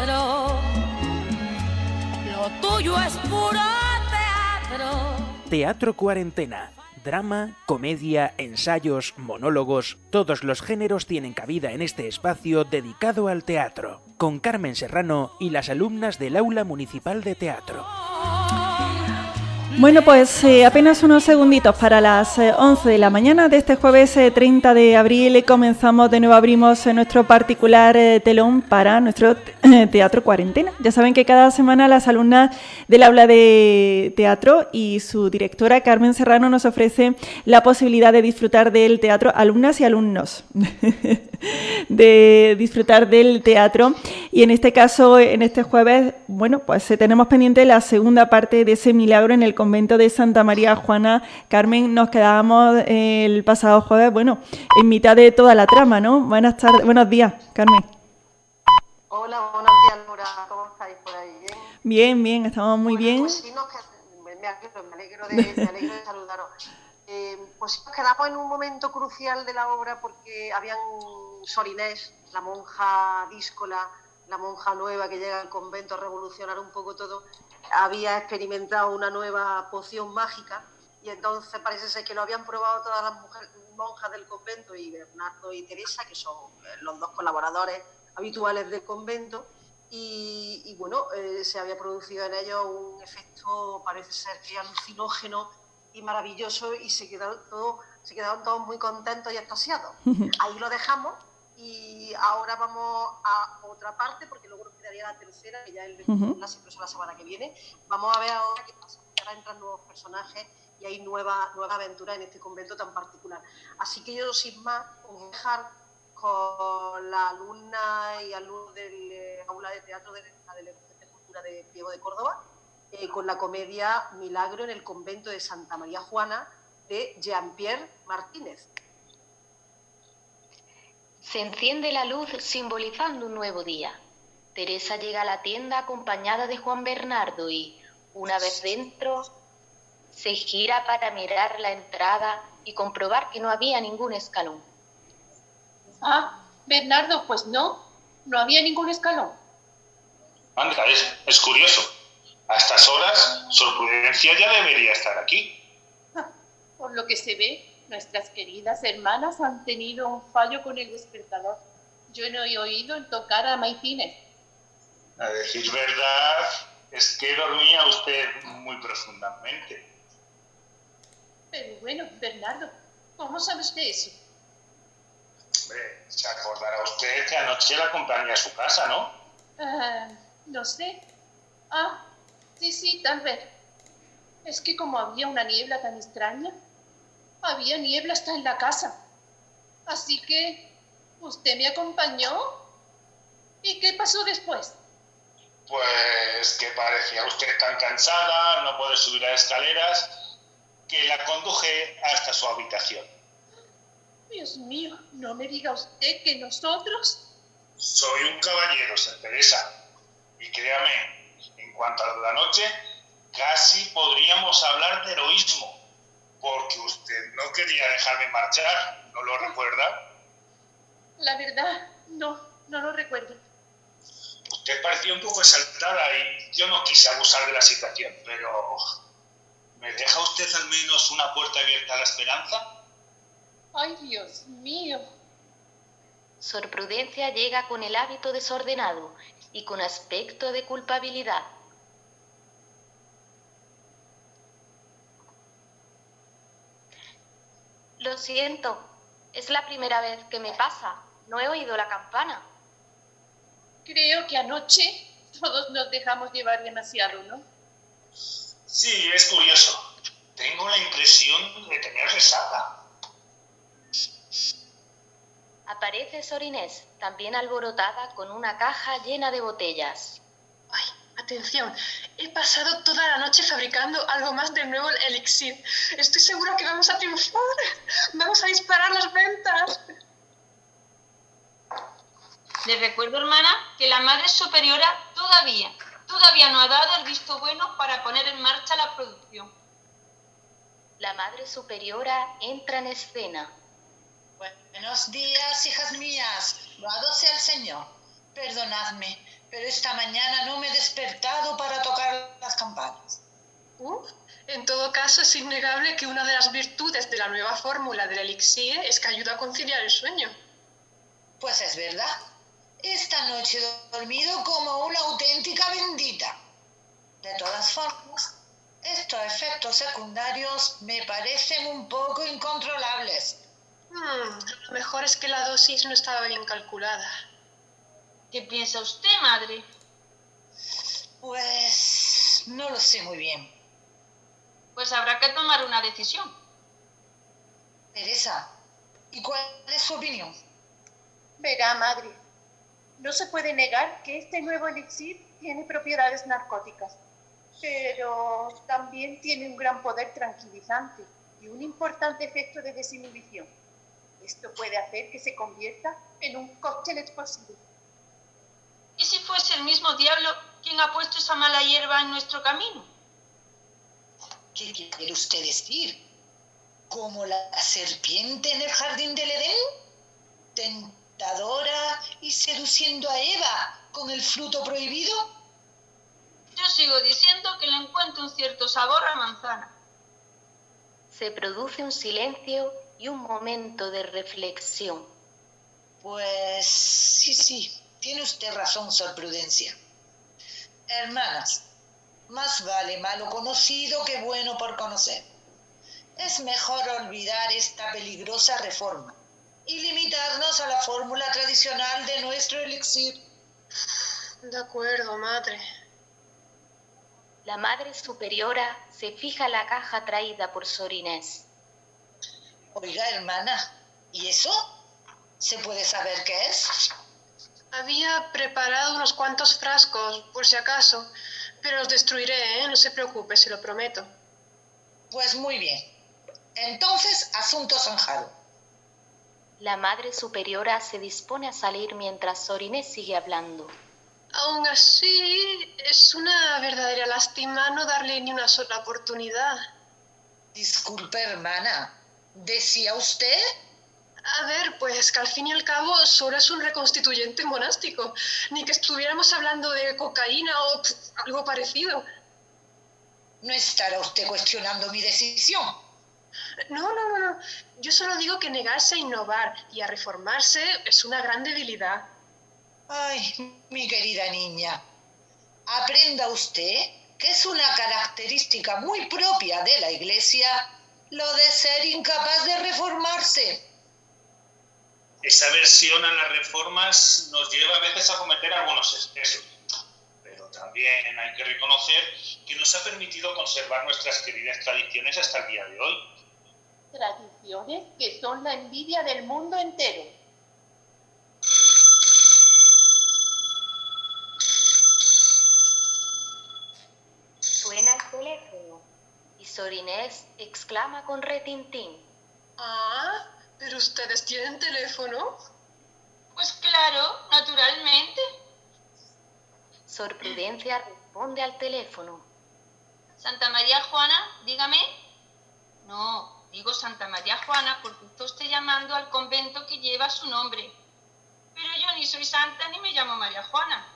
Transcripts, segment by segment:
teatro. Lo tuyo es puro teatro. Teatro Cuarentena. Drama, comedia, ensayos, monólogos, todos los géneros tienen cabida en este espacio dedicado al teatro, con Carmen Serrano y las alumnas del Aula Municipal de Teatro. Bueno, pues apenas unos segunditos para las 11 de la mañana de este jueves 30 de abril comenzamos de nuevo, abrimos nuestro particular telón para nuestro Teatro Cuarentena. Ya saben que cada semana las alumnas del aula de teatro y su directora Carmen Serrano nos ofrece la posibilidad de disfrutar del teatro, alumnas y alumnos, de disfrutar del teatro. Y en este caso, en este jueves, bueno, pues tenemos pendiente la segunda parte de ese milagro en el convento de Santa María Juana. Carmen, nos quedábamos el pasado jueves, bueno, en mitad de toda la trama, ¿no? Buenas tardes, buenos días, Carmen. Hola, buenos días, Laura. ¿Cómo estáis por ahí? Bien, bien, estamos muy bien. Pues sí, me alegro de saludaros. Pues sí, nos quedamos en un momento crucial de la obra porque habían Sor Inés, la monja díscola, la monja nueva que llega al convento a revolucionar un poco todo, había experimentado una nueva poción mágica y entonces parece ser que lo habían probado todas las monjas del convento y Bernardo y Teresa, que son los dos colaboradores habituales del convento, y bueno, se había producido en ellos un efecto, parece ser que alucinógeno y maravilloso, y se quedaron todos muy contentos y extasiados. Ahí lo dejamos. Y ahora vamos a otra parte, porque luego nos quedaría la tercera, que ya es la semana que viene. Vamos a ver ahora qué pasa, porque ahora entran nuevos personajes y hay nueva aventura en este convento tan particular. Así que yo, sin más, os voy a dejar con la alumna y alumnos del aula de teatro de la Delegación de Cultura de Priego de Córdoba, con la comedia Milagro en el convento de Santa María Juana, de Jean-Pierre Martínez. Se enciende la luz simbolizando un nuevo día. Teresa llega a la tienda acompañada de Juan Bernardo y, una vez dentro, se gira para mirar la entrada y comprobar que no había ningún escalón. Ah, Bernardo, pues no había ningún escalón. Anda, es curioso. A estas horas, Sor Prudencia ya debería estar aquí. Por lo que se ve, nuestras queridas hermanas han tenido un fallo con el despertador. Yo no he oído tocar a maitines. A decir verdad, es que dormía usted muy profundamente. Pero bueno, Bernardo, ¿cómo sabe usted eso? Hombre, se acordará usted que anoche la acompañé a su casa, ¿no? No sé. Ah, sí, tal vez. Es que como había una niebla tan extraña, había niebla hasta en la casa. Así que, ¿usted me acompañó? ¿Y qué pasó después? Pues que parecía usted tan cansada, no poder subir las escaleras, que la conduje hasta su habitación. Dios mío, no me diga usted que nosotros... Soy un caballero, Sor Teresa. Y créame, en cuanto a lo de la noche, casi podríamos hablar de heroísmo. Porque usted no quería dejarme marchar, ¿no lo recuerda? La verdad, no lo recuerdo. Usted parecía un poco exaltada y yo no quise abusar de la situación, pero... ¿me deja usted al menos una puerta abierta a la esperanza? ¡Ay, Dios mío! Sor Prudencia llega con el hábito desordenado y con aspecto de culpabilidad. Lo siento, es la primera vez que me pasa. No he oído la campana. Creo que anoche todos nos dejamos llevar demasiado, ¿no? Sí, es curioso. Tengo la impresión de tener resaca. Aparece Sor Inés, también alborotada, con una caja llena de botellas. ¡Ay, atención! He pasado toda la noche fabricando algo más del nuevo elixir. Estoy segura que vamos a triunfar. Vamos a disparar las ventas. Les recuerdo, hermana, que la Madre Superiora todavía no ha dado el visto bueno para poner en marcha la producción. La Madre Superiora entra en escena. Buenos días, hijas mías. Loado sea el Señor. Perdonadme, pero esta mañana no me he despertado para tocar las campanas. En todo caso, es innegable que una de las virtudes de la nueva fórmula del elixir es que ayuda a conciliar el sueño. Pues es verdad. Esta noche he dormido como una auténtica bendita. De todas formas, estos efectos secundarios me parecen un poco incontrolables. Lo mejor es que la dosis no estaba bien calculada. ¿Qué piensa usted, madre? Pues no lo sé muy bien. Pues habrá que tomar una decisión. Teresa, ¿y cuál es su opinión? Verá, madre, no se puede negar que este nuevo elixir tiene propiedades narcóticas, pero también tiene un gran poder tranquilizante y un importante efecto de desinhibición. Esto puede hacer que se convierta en un cóctel explosivo. ¿Y si fuese el mismo diablo quien ha puesto esa mala hierba en nuestro camino? ¿Qué quiere usted decir? ¿Como la serpiente en el jardín del Edén? ¿Tentadora y seduciendo a Eva con el fruto prohibido? Yo sigo diciendo que le encuentro un cierto sabor a manzana. Se produce un silencio y un momento de reflexión. Pues sí, tiene usted razón, Sor Prudencia. Hermanas, más vale malo conocido que bueno por conocer. Es mejor olvidar esta peligrosa reforma y limitarnos a la fórmula tradicional de nuestro elixir. De acuerdo, madre. La Madre Superiora se fija la caja traída por Sor Inés. Oiga, hermana, ¿y eso? ¿Se puede saber qué es? Había preparado unos cuantos frascos, por si acaso, pero los destruiré, ¿eh? No se preocupe, se lo prometo. Pues muy bien. Entonces, asunto zanjado. La Madre Superiora se dispone a salir mientras Sor Inés sigue hablando. Aún así, es una verdadera lástima no darle ni una sola oportunidad. Disculpe, hermana, ¿decía usted? A ver, pues que al fin y al cabo solo es un reconstituyente monástico, ni que estuviéramos hablando de cocaína o algo parecido. ¿No estará usted cuestionando mi decisión? No. Yo solo digo que negarse a innovar y a reformarse es una gran debilidad. Ay, mi querida niña, aprenda usted que es una característica muy propia de la Iglesia lo de ser incapaz de reformarse. Esa aversión a las reformas nos lleva a veces a cometer algunos excesos, pero también hay que reconocer que nos ha permitido conservar nuestras queridas tradiciones hasta el día de hoy. Tradiciones que son la envidia del mundo entero. Suena el teléfono y Sor Inés exclama con retintín. Ah, ¿pero ustedes tienen teléfono? Pues claro, naturalmente. Sor Prudencia responde al teléfono. Santa María Juana, dígame. No, digo Santa María Juana porque usted está llamando al convento que lleva su nombre. Pero yo ni soy santa ni me llamo María Juana.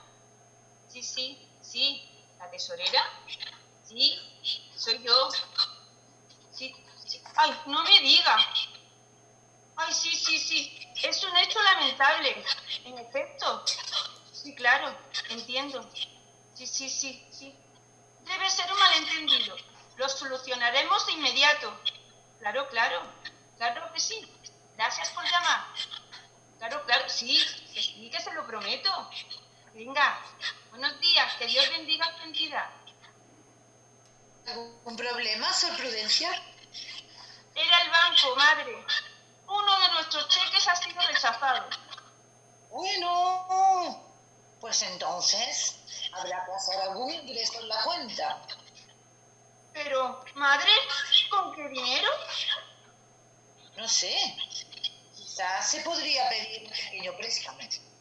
Sí, la tesorera. Sí, soy yo. Sí. Ay, no me diga. Ay, sí. Es un hecho lamentable. En efecto. Sí, claro, entiendo. Sí. Debe ser un malentendido. Lo solucionaremos de inmediato. Claro que sí. Gracias por llamar. Claro, sí, que se lo prometo. Venga, buenos días, que Dios bendiga a tu entidad. ¿Algún problema, Sor Prudencia? Era el banco, madre. Uno de nuestros cheques ha sido rechazado. Bueno, pues entonces habrá que hacer algún ingreso en la cuenta. Pero, madre, ¿con qué dinero? No sé, quizás se podría pedir un pequeño préstamo.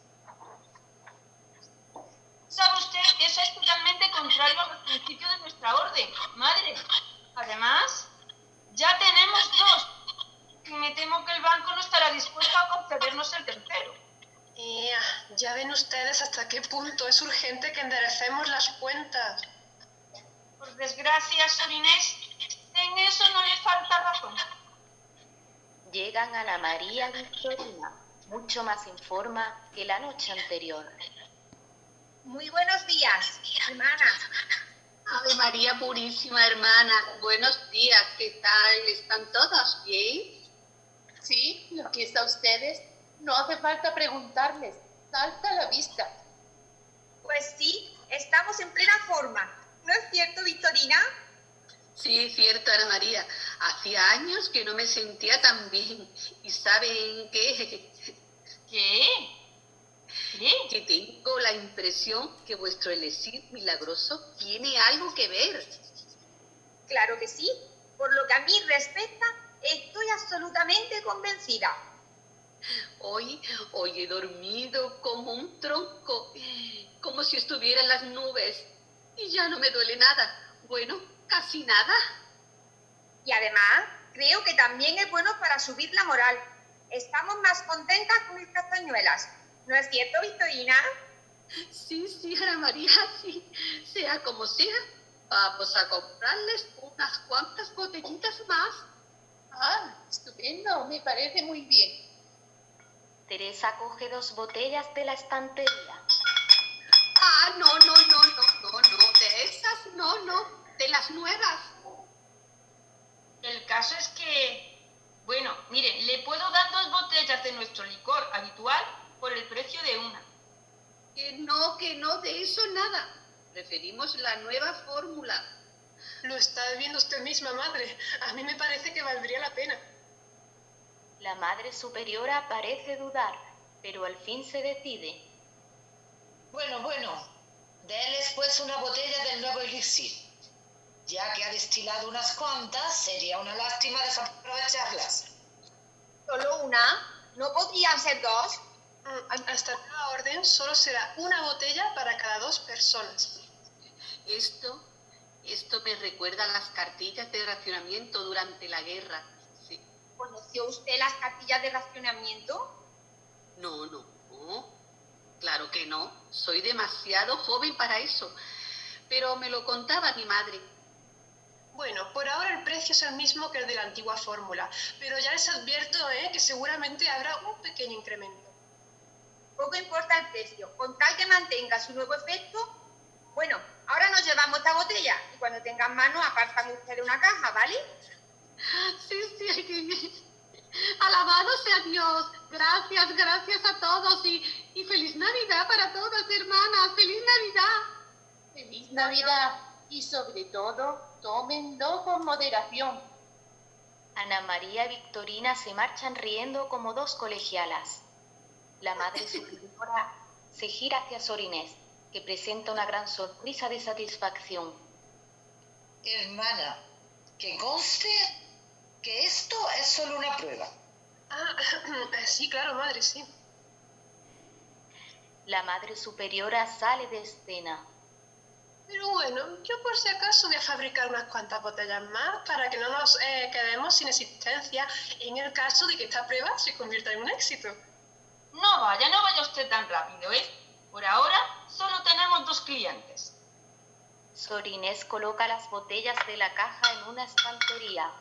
¿Sabe usted que eso es totalmente contrario a los principios de nuestra orden, madre? Además, ya tenemos 2. Y me temo que el banco no estará dispuesto a concedernos el tercero. Ya Ya ven ustedes hasta qué punto es urgente que enderecemos las cuentas. Por desgracia, Sor Inés, en eso no le falta razón. Llegan Ana María y Victorina, mucho más en forma que la noche anterior. Muy buenos días, hermanas. Ave María Purísima, hermana. Buenos días, ¿qué tal? ¿Están todas bien? Sí, lo que es a ustedes, no hace falta preguntarles, salta a la vista. Pues sí, estamos en plena forma. ¿No es cierto, Victorina? Sí, es cierto, Ana María. Hacía años que no me sentía tan bien. ¿Y saben qué? ¿Qué? Que tengo la impresión que vuestro elixir milagroso tiene algo que ver. Claro que sí. Por lo que a mí respecta, estoy absolutamente convencida. Hoy he dormido como un tronco, como si estuviera en las nubes. Y ya no me duele nada. Bueno, casi nada. Y además, creo que también es bueno para subir la moral. Estamos más contentas con estas castañuelas. ¿No es cierto, Victorina? Sí, Ana María, sí. Sea como sea, vamos a comprarles unas cuantas botellitas más. Ah, estupendo, me parece muy bien. Teresa coge 2 botellas de la estantería. Ah, no, de esas no, de las nuevas. El caso es que, bueno, miren, le puedo dar 2 botellas de nuestro licor habitual por el precio de una. Que no, de eso nada. Preferimos la nueva fórmula. Lo está viendo usted misma, madre. A mí me parece que valdría la pena. La Madre Superiora parece dudar, pero al fin se decide. Bueno, denles pues una botella del nuevo elixir. Ya que ha destilado unas cuantas, sería una lástima desaprovecharlas. ¿Solo una? ¿No podrían ser 2? Hasta nueva orden, solo será una botella para cada 2 personas. Esto me recuerda a las cartillas de racionamiento durante la guerra. Sí. ¿Conoció usted las cartillas de racionamiento? No. Claro que no. Soy demasiado joven para eso. Pero me lo contaba mi madre. Bueno, por ahora el precio es el mismo que el de la antigua fórmula, pero ya les advierto que seguramente habrá un pequeño incremento. Poco importa el precio, con tal que mantenga su nuevo efecto. Bueno, ahora nos llevamos esta botella y cuando tengan mano apartan ustedes una caja, ¿vale? Sí. Alabado sea Dios. Gracias a todos y feliz Navidad para todas, hermanas. ¡Feliz Navidad! ¡Feliz Navidad! Y sobre todo, tómenlo con moderación. Ana María y Victorina se marchan riendo como 2 colegialas. La Madre Superiora se gira hacia Sor Inés, que presenta una gran sonrisa de satisfacción. Hermana, que conste que esto es solo una prueba. Sí, claro, madre, sí. La Madre Superiora sale de escena. Pero bueno, yo por si acaso voy a fabricar unas cuantas botellas más para que no nos quedemos sin existencia en el caso de que esta prueba se convierta en un éxito. No vaya usted tan rápido, ¿eh? Por ahora solo tenemos 2 clientes. Sor Inés coloca las botellas de la caja en una estantería.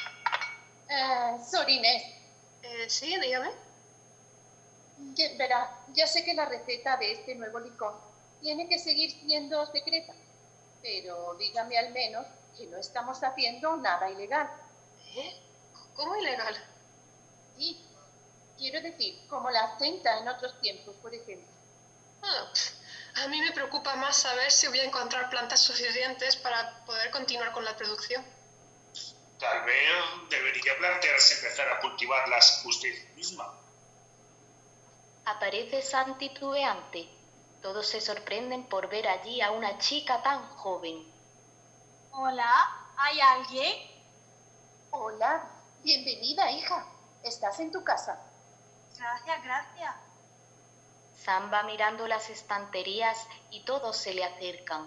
Sor Inés. Sí, dígame. Verá, ya sé que la receta de este nuevo licor tiene que seguir siendo secreta, pero dígame al menos que no estamos haciendo nada ilegal. ¿Cómo ilegal? Sí, quiero decir, como la absenta en otros tiempos, por ejemplo. A mí me preocupa más saber si voy a encontrar plantas suficientes para poder continuar con la producción. Tal vez debería plantearse empezar a cultivarlas usted misma. Aparece San titubeante. Todos se sorprenden por ver allí a una chica tan joven. Hola, ¿hay alguien? Hola, bienvenida, hija. ¿Estás en tu casa? Gracias. San va mirando las estanterías y todos se le acercan.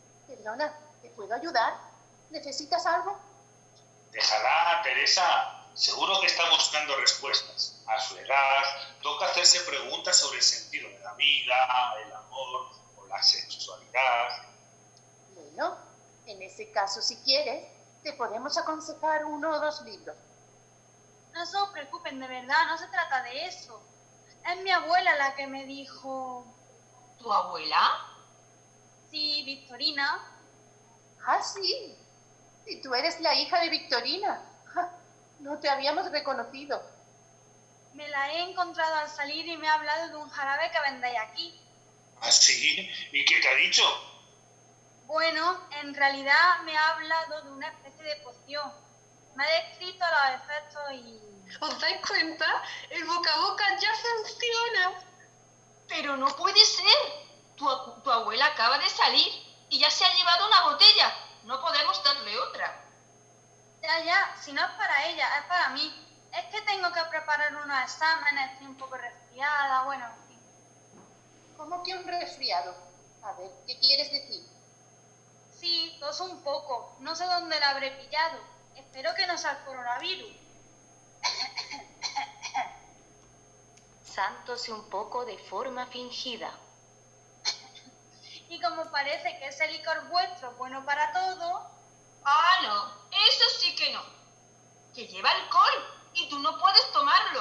Perdona, ¿te puedo ayudar? ¿Necesitas algo? Déjala, Teresa. Seguro que está buscando respuestas. A su edad, toca hacerse preguntas sobre el sentido de la vida, el amor o la sexualidad. Bueno, en ese caso, si quieres, te podemos aconsejar 1 o 2 libros. No se os preocupen, de verdad, no se trata de eso. Es mi abuela la que me dijo... ¿Tu abuela? Sí, Victorina. Ah, sí. Y tú eres la hija de Victorina. Ja, no te habíamos reconocido. Me la he encontrado al salir y me ha hablado de un jarabe que vendéis aquí. ¿Ah, sí? ¿Y qué te ha dicho? Bueno, en realidad me ha hablado de una especie de poción. Me ha descrito los efectos y... ¿Os dais cuenta? El boca a boca ya funciona. Pero no puede ser. Tu abuela acaba de salir y ya se ha llevado una botella. No podemos darle otra. Ya, si no es para ella, es para mí. Es que tengo que preparar unos exámenes, estoy un poco resfriada, bueno, en fin. ¿Cómo que un resfriado? A ver, ¿qué quieres decir? Sí, toso un poco. No sé dónde la habré pillado. Espero que no sea el coronavirus. Sam tose un poco de forma fingida. Y como parece que ese licor vuestro es bueno para todo... Ah, no, eso sí que no. Que lleva alcohol y tú no puedes tomarlo.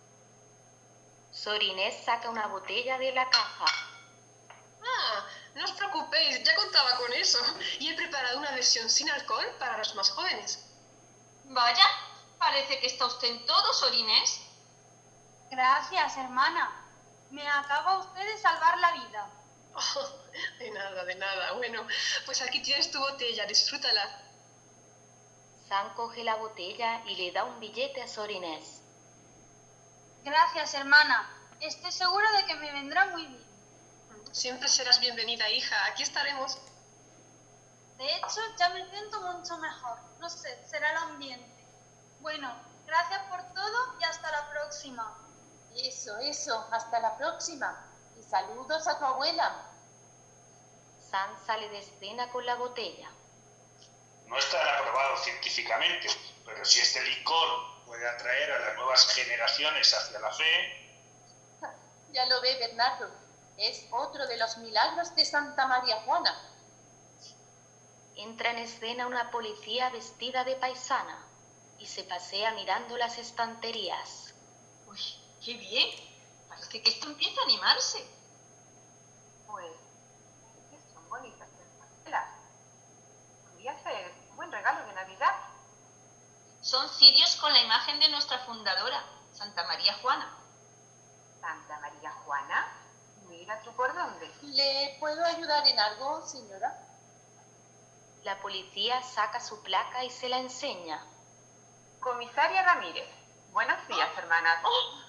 Sor Inés saca una botella de la caja. Ah, no os preocupéis, ya contaba con eso. Y he preparado una versión sin alcohol para los más jóvenes. Vaya, parece que está usted en todo, Sor Inés. Gracias, hermana. Me acaba usted de salvar la vida. Oh, de nada. Bueno, pues aquí tienes tu botella, disfrútala. Sam coge la botella y le da un billete a Sor Inés. Gracias, hermana. Estoy segura de que me vendrá muy bien. Siempre serás bienvenida, hija. Aquí estaremos. De hecho, ya me siento mucho mejor. No sé, será el ambiente. Bueno, gracias por todo y hasta la próxima. Eso, hasta la próxima. Y saludos a tu abuela. Sam sale de escena con la botella. No estará probado científicamente, pero si este licor puede atraer a las nuevas generaciones hacia la fe... Ya lo ve, Bernardo. Es otro de los milagros de Santa María Juana. Entra en escena una policía vestida de paisana y se pasea mirando las estanterías. Uy, qué bien. Parece que esto empieza a animarse. Pues, son bonitas estas. Podría ser un buen regalo de Navidad. Son cirios con la imagen de nuestra fundadora, Santa María Juana. ¿Santa María Juana? Mira tú por dónde. ¿Le puedo ayudar en algo, señora? La policía saca su placa y se la enseña. Comisaria Ramírez. Buenos días, hermanas.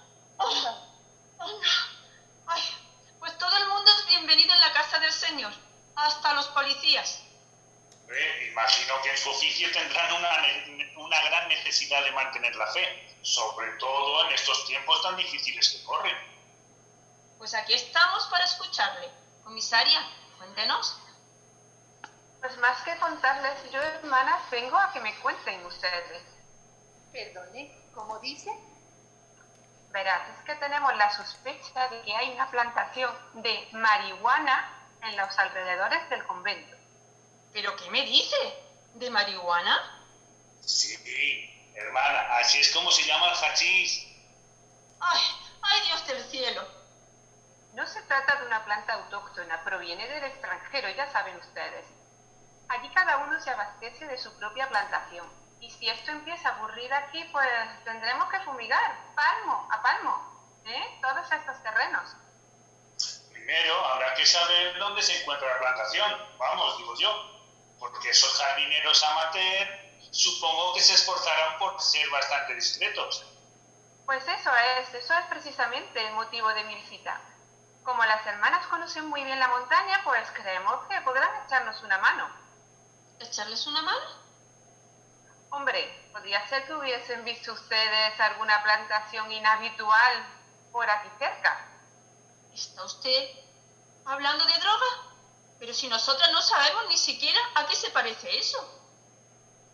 Ay, pues todo el mundo es bienvenido en la casa del Señor, hasta los policías. Imagino que en su oficio tendrán una gran necesidad de mantener la fe, sobre todo en estos tiempos tan difíciles que corren. Pues aquí estamos para escucharle. Comisaria, cuéntenos. Pues más que contarles yo, hermanas, vengo a que me cuenten ustedes. Perdone, ¿cómo dice? Verás, es que tenemos la sospecha de que hay una plantación de marihuana en los alrededores del convento. ¿Pero qué me dice? ¿De marihuana? Sí, hermana, así es como se llama el hachís. ¡Ay, Dios del cielo! No se trata de una planta autóctona, proviene del extranjero, ya saben ustedes. Allí cada uno se abastece de su propia plantación. Y si esto empieza a aburrir aquí, pues tendremos que fumigar, palmo a palmo, todos estos terrenos. Primero habrá que saber dónde se encuentra la plantación, vamos, digo yo. Porque esos jardineros amateur supongo que se esforzarán por ser bastante discretos. Pues eso es precisamente el motivo de mi visita. Como las hermanas conocen muy bien la montaña, pues creemos que podrán echarnos una mano. ¿Echarles una mano? Hombre, podría ser que hubiesen visto ustedes alguna plantación inhabitual por aquí cerca. ¿Está usted hablando de droga? Pero si nosotras no sabemos ni siquiera a qué se parece eso.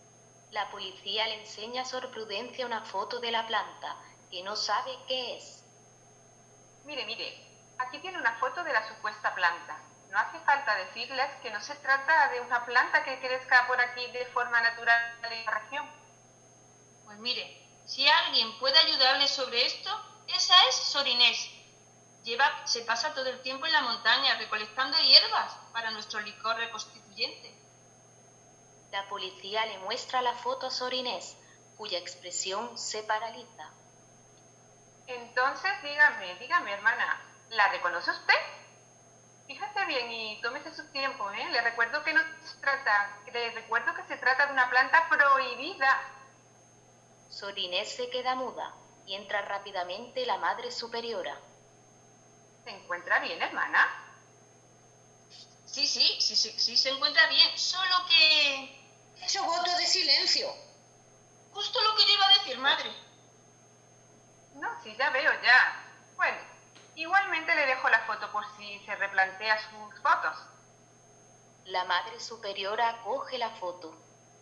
La policía le enseña a Sor Prudencia una foto de la planta, que no sabe qué es. Mire, aquí tiene una foto de la supuesta planta. No hace falta decirles que no se trata de una planta que crezca por aquí de forma natural en la región. Pues mire, si alguien puede ayudarle sobre esto, esa es Sor Inés. Se pasa todo el tiempo en la montaña recolectando hierbas para nuestro licor reconstituyente. La policía le muestra la foto a Sor Inés, cuya expresión se paraliza. Entonces, dígame, hermana, ¿la reconoce usted? Fíjese bien y tómese su tiempo, ¿eh? Le recuerdo que se trata de una planta prohibida. Sor Inés se queda muda y entra rápidamente la Madre Superiora. ¿Se encuentra bien, hermana? Sí, se encuentra bien, solo que... He hecho voto de silencio. Justo lo que yo iba a decir, madre. No, sí, ya veo, ya. Bueno, igualmente le dejo la foto por si se replantea sus votos. La Madre Superiora coge la foto.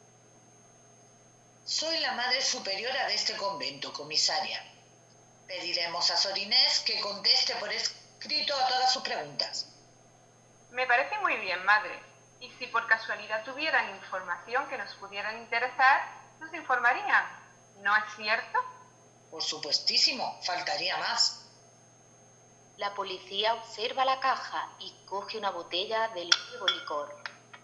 Soy la Madre Superiora de este convento, comisaria. Pediremos a Sor Inés que conteste por escrito a todas sus preguntas. Me parece muy bien, madre. Y si por casualidad tuvieran información que nos pudieran interesar, nos informarían. ¿No es cierto? Por supuestísimo, faltaría más. La policía observa la caja y coge una botella del nuevo licor.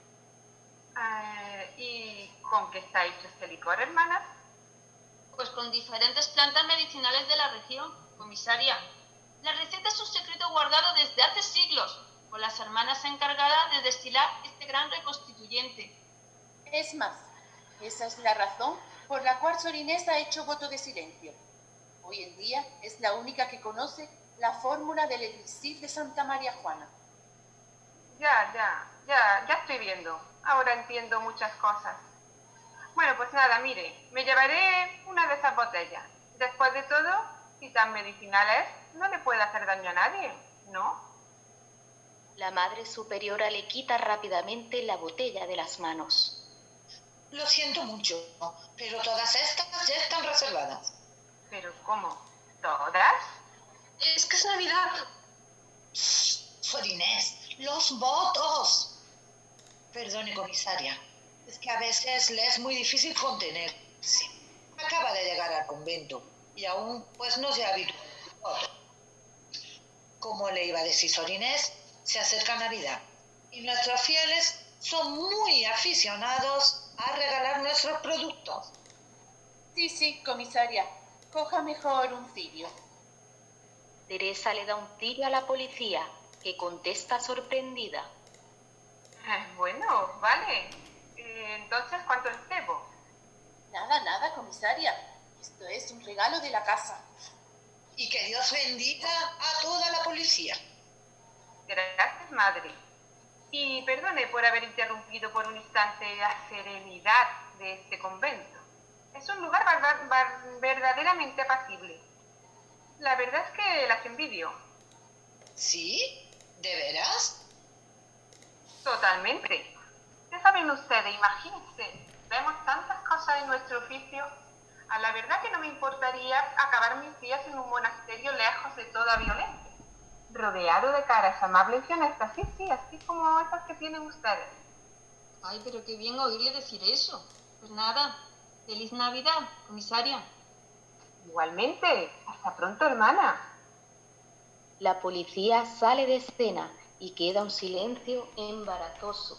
¿Y con qué está hecho este licor, hermana? Pues con diferentes plantas medicinales de la región, comisaria. La receta es un secreto guardado desde hace siglos por las hermanas encargadas de destilar este gran reconstituyente. Es más, esa es la razón por la cual Sor Inés ha hecho voto de silencio. Hoy en día es la única que conoce la fórmula del elixir de Santa María Juana. Ya estoy viendo. Ahora entiendo muchas cosas. Bueno, pues nada, mire, me llevaré una de esas botellas. Después de todo, si tan medicinal es, no le puede hacer daño a nadie, ¿no? La Madre Superiora le quita rápidamente la botella de las manos. Lo siento mucho, pero todas estas ya están reservadas. ¿Pero cómo? ¿Todas? Es que es Navidad. Sor Inés, los votos. Perdone, comisaria, es que a veces le es muy difícil contenerse. Acaba de llegar al convento y aún pues no se ha habituado al voto. Como le iba a decir Sor Inés, se acerca Navidad y nuestros fieles son muy aficionados a regalar nuestros productos. Sí, comisaria, coja mejor un cirio. Teresa le da un cirio a la policía, que contesta sorprendida. Bueno, vale. Entonces, ¿cuánto les debo? Nada, comisaria. Esto es un regalo de la casa. Y que Dios bendiga a toda la policía. Gracias, madre. Y perdone por haber interrumpido por un instante la serenidad de este convento. Es un lugar verdaderamente apacible. La verdad es que las envidio. ¿Sí? ¿De veras? Totalmente. Ya saben ustedes, imagínense, vemos tantas cosas en nuestro oficio. A la verdad que no me importaría acabar mis días en un monasterio lejos de toda violencia, rodeado de caras amables y honestas, sí, así como esas que tienen ustedes. Ay, pero qué bien oírle decir eso. Pues nada, feliz Navidad, comisaria. Igualmente, hasta pronto, hermana. La policía sale de escena y queda un silencio embarazoso.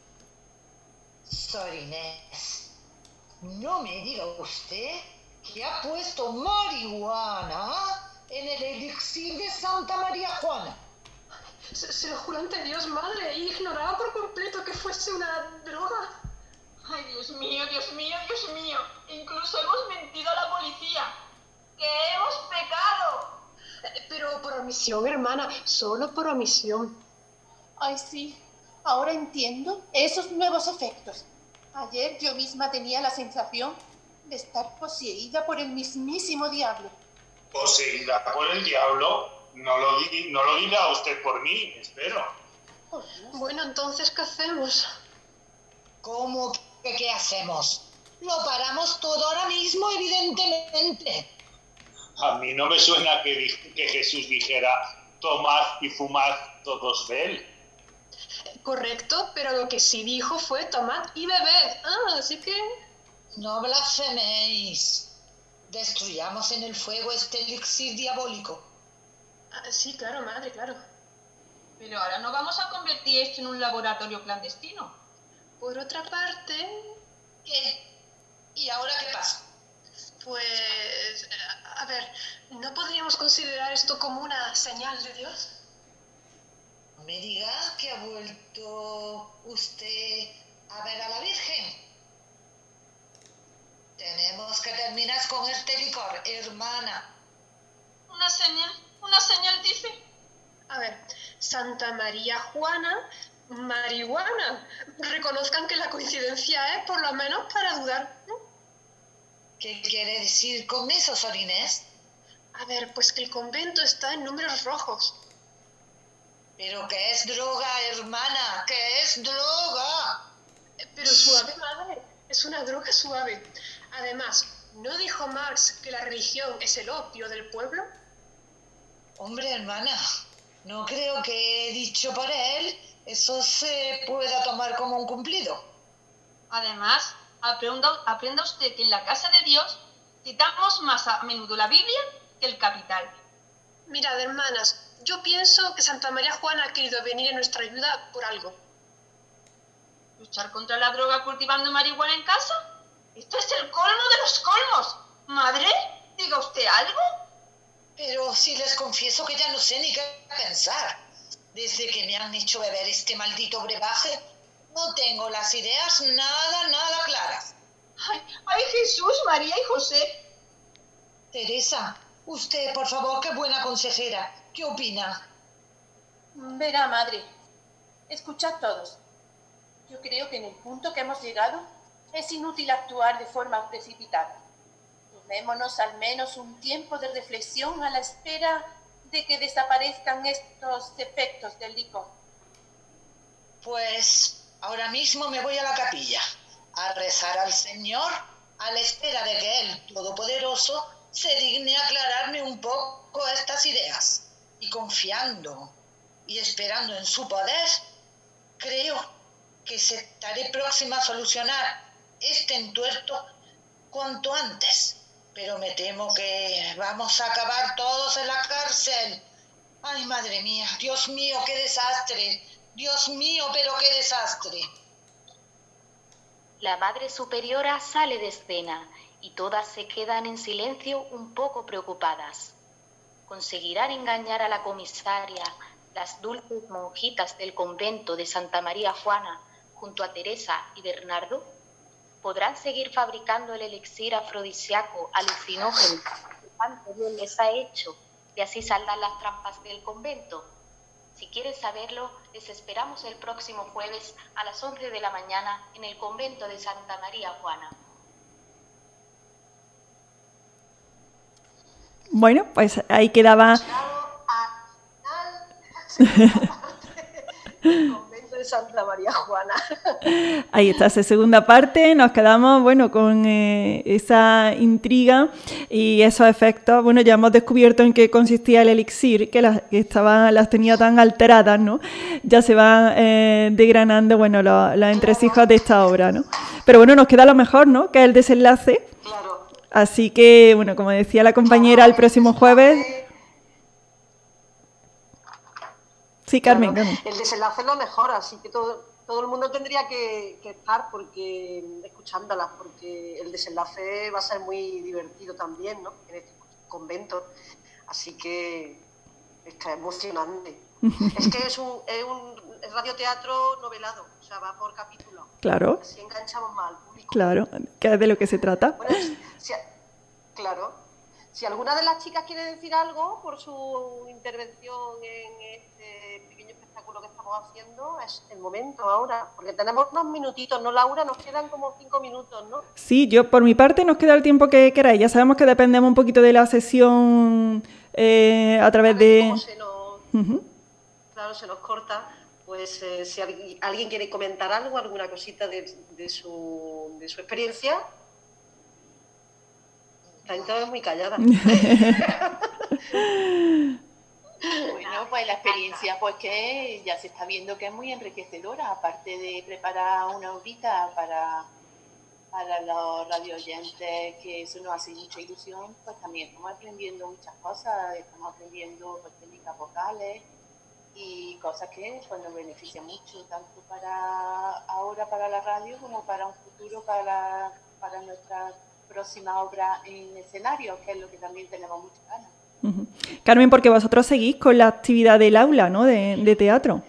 Sor Inés, no me diga usted que ha puesto marihuana en el elixir de Santa María Juana. Se lo juro ante Dios, madre, y ignoraba por completo que fuese una droga. Ay, Dios mío. Incluso hemos mentido a la policía. ¡Que hemos pecado! Pero por omisión, hermana, solo por omisión. Ay, sí, ahora entiendo esos nuevos efectos. Ayer yo misma tenía la sensación de estar poseída por el mismísimo diablo. ¿Poseída por el diablo? No lo diga usted por mí, espero. Bueno, entonces, ¿qué hacemos? ¿Cómo que qué hacemos? Lo paramos todo ahora mismo, evidentemente. A mí no me suena que Jesús dijera, tomad y fumad todos de él. Correcto, pero lo que sí dijo fue tomad y bebed. Así que... No blasfeméis. Destruyamos en el fuego este elixir diabólico. Sí, claro, madre, claro. Pero ahora no vamos a convertir esto en un laboratorio clandestino. Por otra parte... ¿Qué? ¿Y ahora qué pasa? Pues... a ver, ¿no podríamos considerar esto como una señal de Dios? No me diga que ha vuelto usted a ver a la Virgen. Tenemos que terminar con este licor, hermana. ¿Una señal dice? A ver, Santa María Juana, marihuana. Reconozcan que la coincidencia es por lo menos para dudar, ¿no? ¿Qué quiere decir con eso, Sor Inés? A ver, pues que el convento está en números rojos. ¿Pero qué es droga, hermana? ¿Qué es droga? Pero suave, madre. Es una droga suave. Además, ¿no dijo Marx que la religión es el opio del pueblo? Hombre, hermana, no creo que dicho por él eso se pueda tomar como un cumplido. Además, aprenda usted que en la casa de Dios citamos más a menudo la Biblia que el Capital. Mirad, hermanas, yo pienso que Santa María Juana ha querido venir en nuestra ayuda por algo. ¿Luchar contra la droga cultivando marihuana en casa? ¡Esto es el colmo de los colmos! ¿Madre? ¿Diga usted algo? Pero si les confieso que ya no sé ni qué pensar. Desde que me han hecho beber este maldito brebaje, no tengo las ideas nada claras. ¡Ay, Jesús, María y José! Teresa, usted, por favor, qué buena consejera. ¿Qué opina? Verá, madre, escuchad todos. Yo creo que en el punto que hemos llegado es inútil actuar de forma precipitada. Tomémonos al menos un tiempo de reflexión a la espera de que desaparezcan estos efectos del licor. Pues ahora mismo me voy a la capilla a rezar al Señor a la espera de que Él, Todopoderoso, se digne aclararme un poco estas ideas. Y confiando y esperando en su poder, creo que estaré próxima a solucionar este entuerto cuanto antes. Pero me temo que vamos a acabar todos en la cárcel. Ay, madre mía, Dios mío, qué desastre. Dios mío, pero qué desastre. La Madre Superiora sale de escena y todas se quedan en silencio un poco preocupadas. ¿Conseguirán engañar a la comisaria, las dulces monjitas del convento de Santa María Juana, junto a Teresa y Bernardo? ¿Podrán seguir fabricando el elixir afrodisíaco alucinógeno que tanto bien les ha hecho y así saldar las trampas del convento? Si quieren saberlo, les esperamos el próximo jueves a las 11 de la mañana en el convento de Santa María Juana. Bueno, pues ahí quedaba... Convento de Santa María Juana. Ahí está esa segunda parte. Nos quedamos, bueno, con esa intriga y esos efectos. Bueno, ya hemos descubierto en qué consistía el elixir, que las tenía tan alteradas, ¿no? Ya se van desgranando, bueno, los entresijos de esta obra, ¿no? Pero bueno, nos queda lo mejor, ¿no? Que es el desenlace. Claro. Así que, bueno, como decía la compañera, el próximo jueves... Sí, Carmen. Claro, el desenlace es lo mejor, así que todo el mundo tendría que estar escuchándolas, porque el desenlace va a ser muy divertido también, ¿no? En este convento. Así que está emocionante. Es que es un radioteatro novelado, o sea, va por capítulos. Claro. Así enganchamos más al público. Claro, que es de lo que se trata. Bueno, claro. Si alguna de las chicas quiere decir algo por su intervención en este pequeño espectáculo que estamos haciendo, es el momento ahora, porque tenemos unos minutitos, ¿no, Laura? Nos quedan como 5 minutos, ¿no? Sí, yo por mi parte nos queda el tiempo que queráis. Ya sabemos que dependemos un poquito de la sesión a través de... Como claro, se nos corta. Pues si alguien quiere comentar algo, alguna cosita de su experiencia, Está muy callada. Bueno, pues la experiencia, pues que ya se está viendo que es muy enriquecedora, aparte de preparar una horita para los radioyentes, que eso nos hace mucha ilusión, pues también estamos aprendiendo muchas cosas, estamos aprendiendo pues, técnicas vocales y cosas que pues, nos benefician mucho, tanto para ahora para la radio como para un futuro, para nuestra próxima obra en escenario, que es lo que también tenemos muchas ganas. Uh-huh. Carmen, porque vosotros seguís con la actividad del aula, ¿no?, de teatro.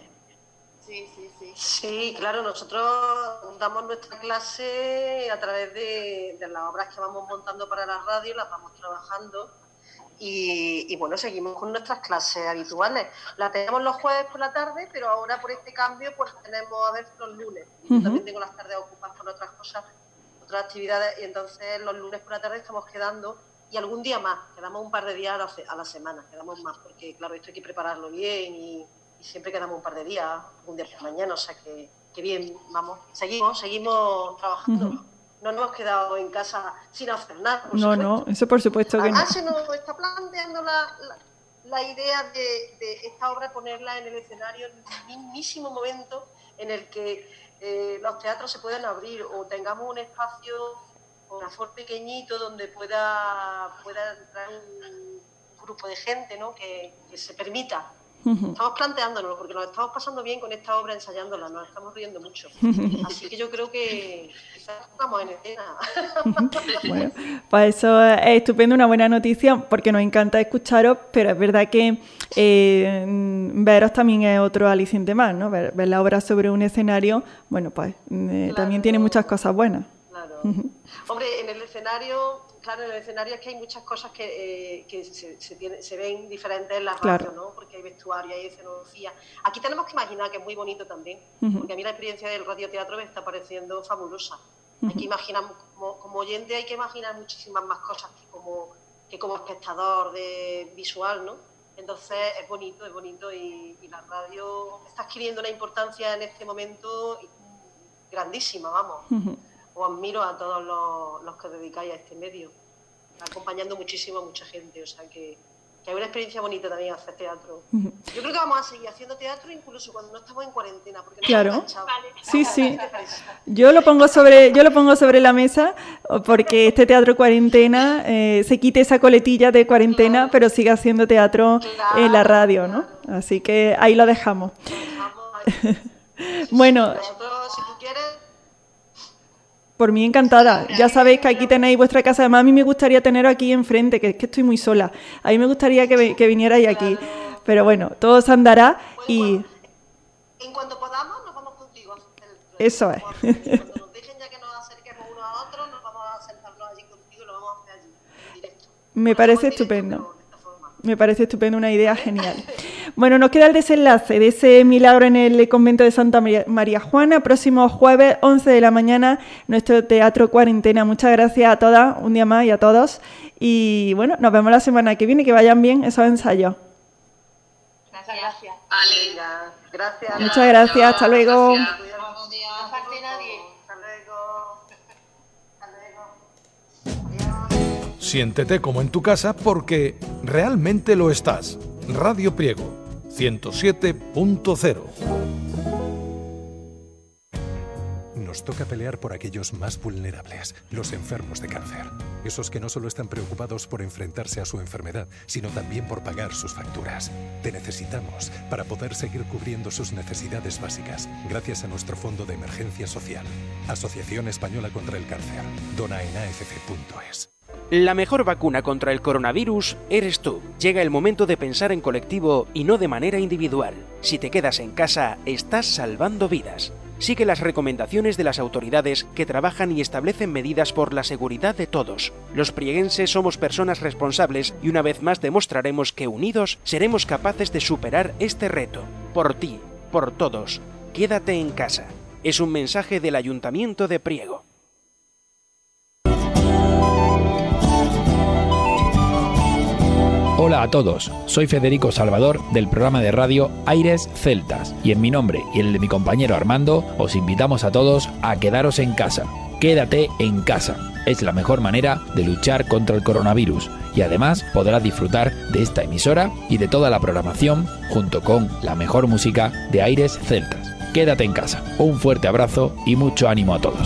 Sí, claro, nosotros damos nuestra clase a través de las obras que vamos montando para la radio, las vamos trabajando y bueno, seguimos con nuestras clases habituales. Las tenemos los jueves por la tarde, pero ahora por este cambio pues tenemos a veces los lunes. Yo también tengo las tardes ocupadas por otras cosas, otras actividades, y entonces los lunes por la tarde estamos quedando. Y algún día más, quedamos un par de días a la semana, quedamos más, porque claro, esto hay que prepararlo bien y siempre quedamos un par de días, un día por la mañana, o sea que bien, vamos, seguimos trabajando. Uh-huh. No nos hemos quedado en casa sin hacer nada, por supuesto. No, eso por supuesto que Además, no. se nos está planteando la idea de esta obra, ponerla en el escenario en un mismísimo momento en el que los teatros se puedan abrir o tengamos un espacio un aforo pequeñito donde pueda entrar un grupo de gente, ¿no?, que se permita. Uh-huh. Estamos planteándonos, porque nos estamos pasando bien con esta obra ensayándola, nos estamos riendo mucho. Así que yo creo que quizás estamos en escena. Bueno, pues eso es estupendo, una buena noticia, porque nos encanta escucharos, pero es verdad que veros también es otro aliciente más, ¿no? Ver la obra sobre un escenario, bueno, pues claro, también tiene muchas cosas buenas. Claro. Uh-huh. Hombre, en el escenario es que hay muchas cosas que se ven diferentes en la radio, claro, ¿no? Porque hay vestuario, hay escenografía. Aquí tenemos que imaginar que es muy bonito también, uh-huh, porque a mí la experiencia del radioteatro me está pareciendo fabulosa. Uh-huh. Hay que imaginar, como oyente hay que imaginar muchísimas más cosas que como espectador visual, ¿no? Entonces es bonito y la radio está adquiriendo una importancia en este momento grandísima, vamos. Uh-huh. Os admiro a todos los que os dedicáis a este medio. Está acompañando muchísimo a mucha gente, o sea que hay una experiencia bonita también hacer teatro. Uh-huh. Yo creo que vamos a seguir haciendo teatro incluso cuando no estamos en cuarentena, porque claro, sí. Yo lo pongo sobre la mesa porque este teatro cuarentena se quite esa coletilla de cuarentena, pero sigue haciendo teatro en la radio, ¿no? Así que ahí lo dejamos. Bueno. Nosotros, si tú quieres. Por mí encantada. Ya sabéis que aquí tenéis vuestra casa. Además, a mí me gustaría teneros aquí enfrente, que es que estoy muy sola. A mí me gustaría que vinierais aquí. Pero bueno, todo se andará y... En cuanto podamos, nos vamos contigo. Eso es. Cuando nos dejen ya que nos acerquemos unos a otros, nos vamos a sentarnos allí contigo y lo vamos a hacer allí, en directo. Me parece estupendo. Me parece estupendo, una idea genial. Bueno, nos queda el desenlace de ese milagro en el convento de Santa María Juana, próximo jueves, 11 de la mañana, nuestro teatro cuarentena. Muchas gracias a todas, un día más, y a todos. Y bueno, nos vemos la semana que viene, que vayan bien esos ensayos. Muchas gracias. Vale. Gracias. Muchas gracias, hasta luego. Gracias. No falte nadie. Siéntete como en tu casa porque realmente lo estás. Radio Priego, 107.0. Nos toca pelear por aquellos más vulnerables, los enfermos de cáncer. Esos que no solo están preocupados por enfrentarse a su enfermedad, sino también por pagar sus facturas. Te necesitamos para poder seguir cubriendo sus necesidades básicas, gracias a nuestro Fondo de Emergencia Social. Asociación Española contra el Cáncer. Dona en afc.es. La mejor vacuna contra el coronavirus eres tú. Llega el momento de pensar en colectivo y no de manera individual. Si te quedas en casa, estás salvando vidas. Sigue las recomendaciones de las autoridades que trabajan y establecen medidas por la seguridad de todos. Los prieguenses somos personas responsables y una vez más demostraremos que unidos seremos capaces de superar este reto. Por ti, por todos, quédate en casa. Es un mensaje del Ayuntamiento de Priego. Hola a todos, soy Federico Salvador del programa de radio Aires Celtas y en mi nombre y el de mi compañero Armando os invitamos a todos a quedaros en casa. Quédate en casa. es la mejor manera de luchar contra el coronavirus y además podrás disfrutar de esta emisora y de toda la programación junto con la mejor música de Aires Celtas. Quédate en casa. Un fuerte abrazo y mucho ánimo a todos.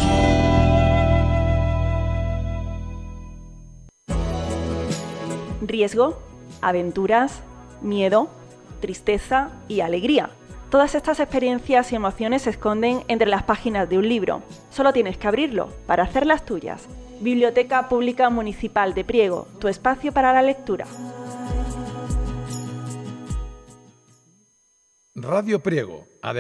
Riesgo, aventuras, miedo, tristeza y alegría. Todas estas experiencias y emociones se esconden entre las páginas de un libro. Solo tienes que abrirlo para hacerlas tuyas. Biblioteca Pública Municipal de Priego, tu espacio para la lectura. Radio Priego.